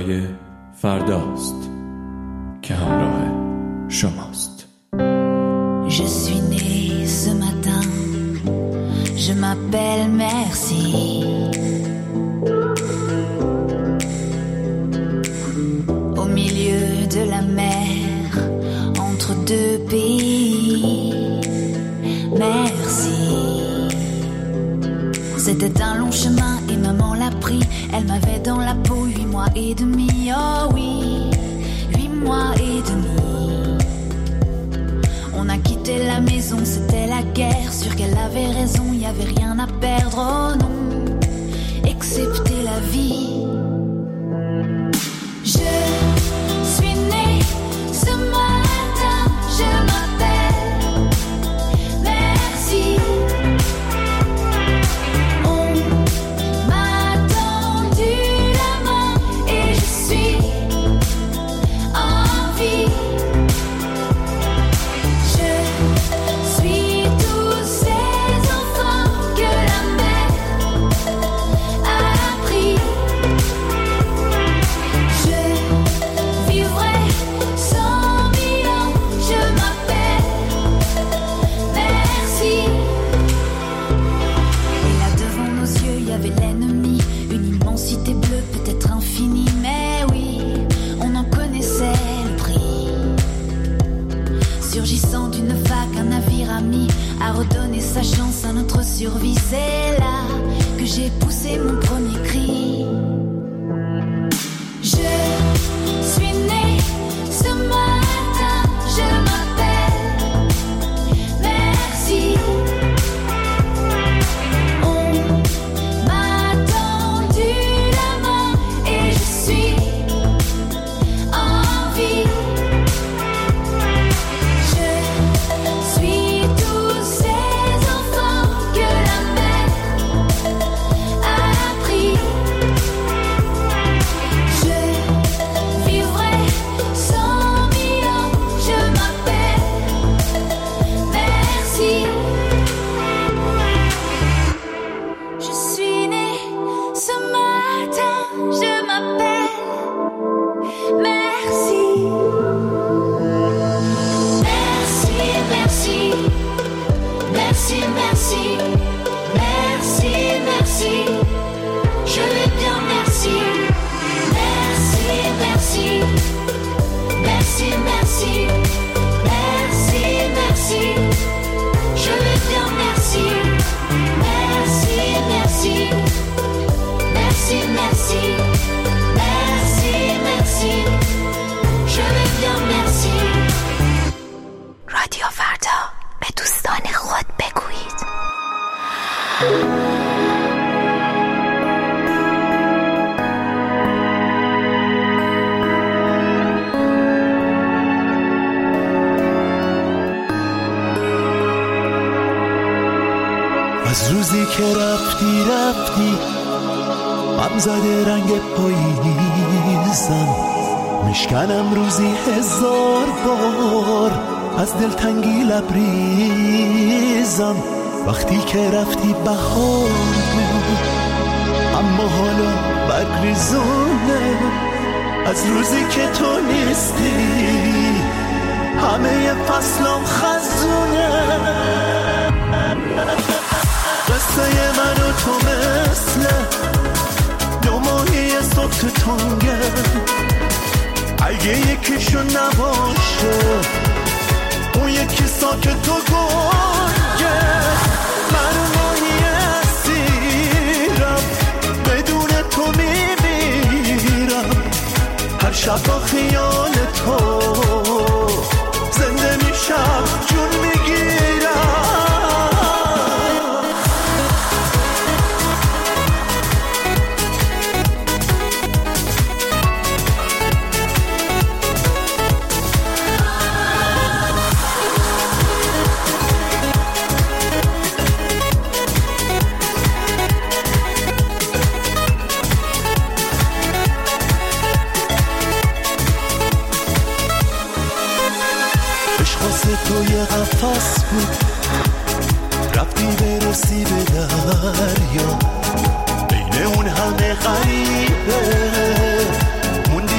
برای فرداست که همراه شماست. Je suis née ce matin, je m'appelle Merci. Au milieu de la mer, entre deux pays, merci. C'était un long chemin et maman l'a pris. Elle m'avait dans la peau 8 mois et demi, oh oui, 8 mois et demi. On a quitté la maison, c'était la guerre. Sûr qu'elle avait raison, y avait rien à perdre, oh non, excepté la vie. Je suis née ce matin, je m'appelle Merci. On m'a tendu la main et je suis en vie. Je suis tous ces enfants que la mer a pris. Je vivrai 100 000 ans, je m'appelle Merci. Et là devant nos yeux, il y avait l'ennemi, une immensité bleue, peut-être infinie, mais oui, on en connaissait le prix. Surgissant d'une vague, un navire ami a redonné sa chance à notre survie. C'est là que j'ai poussé mon premier cri. Je suis née ce matin, je m'appelle Merci. On m'a tendu la main et je suis en vie. Je suis tous ces enfants que la mer a pris. Je vivrai 100 000 ans, je m'appelle Merci. Je suis née ce matin, je m'appelle Merci. Merci, merci, merci, merci, merci, merci. Je vais bien, merci. Merci, merci, merci, merci, merci, merci. Je vais bien, merci. Merci, merci, merci, merci, merci, merci. Je vais bien, merci. رادیو فردا، به دوستان خود بگویید. از روزی که رفتی غم زده رنگ پاییزم، میشکنم روزی 1000 بار از دلتنگی لبریزم. وقتی که رفتی بهار بود اما حالا برگریزونه. از روزی که تو نیستی همه فصلام خزونه. قصه من و تو مثل 2 ماهی صبح تو تنگه. اگه یکیشون نباشه اون یکی ساکت و گنگه. من و ماهی اسیرم بدون تو میمیرم. هر شب با خیال تو زنده میشم، جون میگیرم. تو یه قفص بود، رفتی برسی به دریا. بین اون همه غریبه موندی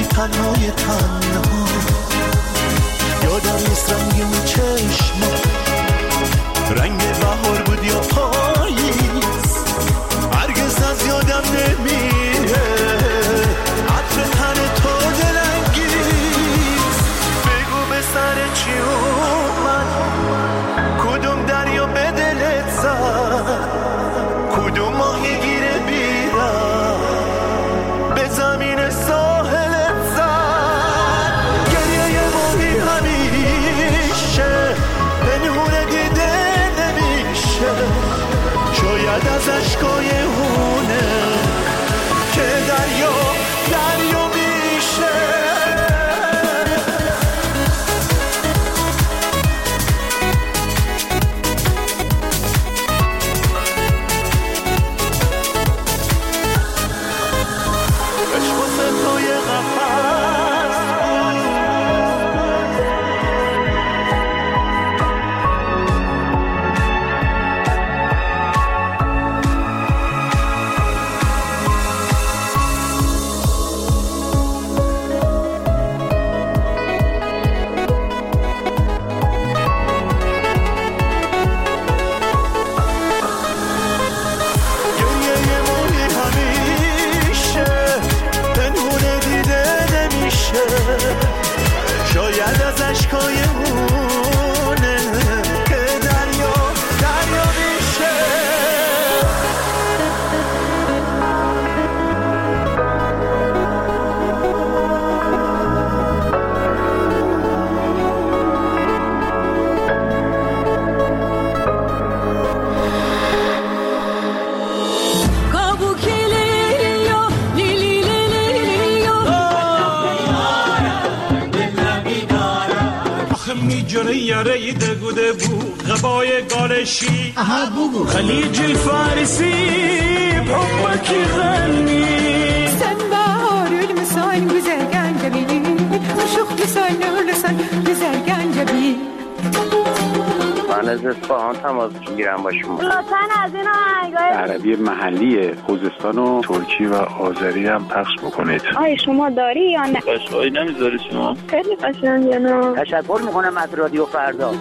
تنها، یادم نیست رنگ اون چشما رنگ بهار بود یا پاییز، هرگز از یادم نمیره عطر تن تو دلانگیز. بگو به سر چی اومد، کدوم دریا به دلت زد، کدوم ماهی گیره بیرم به زمین ساحلت زد. گریه ماهی همیشه پنهون دیده نمیشه، شاید از اشکای اونه که دریا میشه. شاید از اشکای اونه که دریا میشه. میجره یاره دگوده بود غبای گالشی خلیج الفارسی بحبك غني سنبار المسان güzel جميل وشوق لسان لسان güzel جميل. من از اصفهان تماس میگیرم با شما. لطفاً از این آهنگای عربی محلی خوزستان و ترکی و آذری هم پخش بکنید. آیا شما داری یا نه؟ قشقایی نمیذاری شما؟ خیلی قشنگه نه؟ تشکر میکنم از رادیو فردا.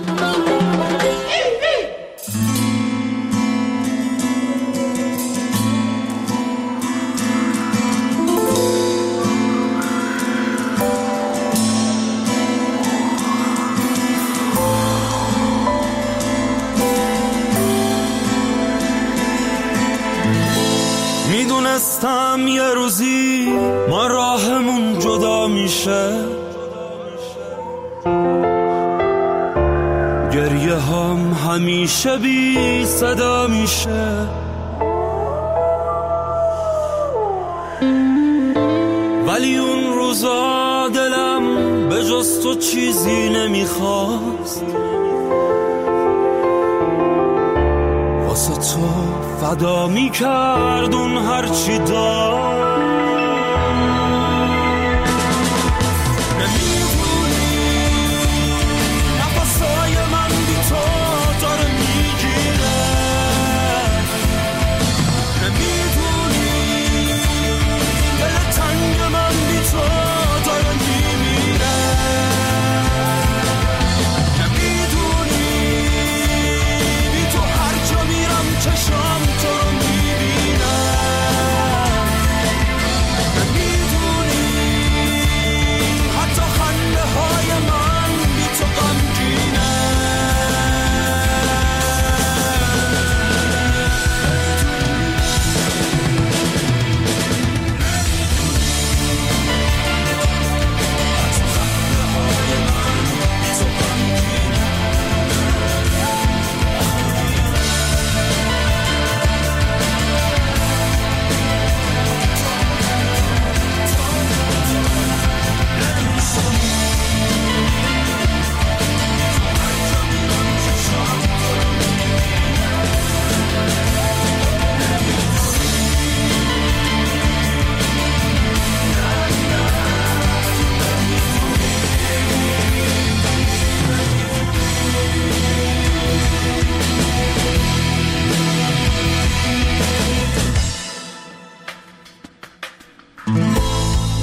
میدونستم یه روزی ما راهمون جدا میشه، گریه هم همیشه بی صدا میشه، ولی اون روزا دلم به جز تو چیزی نمیخواست، واسه تو فدا میکرد اون هرچی داشت.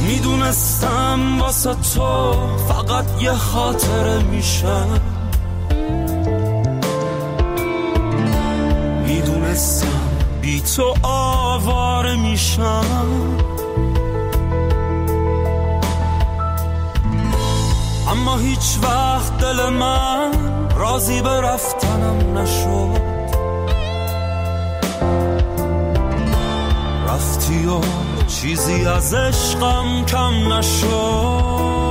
میدونستم واسه تو فقط یه خاطره میشم، میدونستم بی تو آواره میشم، اما هیچ وقت دل من راضی به رفتنم نشد. رفتی و چیزی از عشقم کم نشد.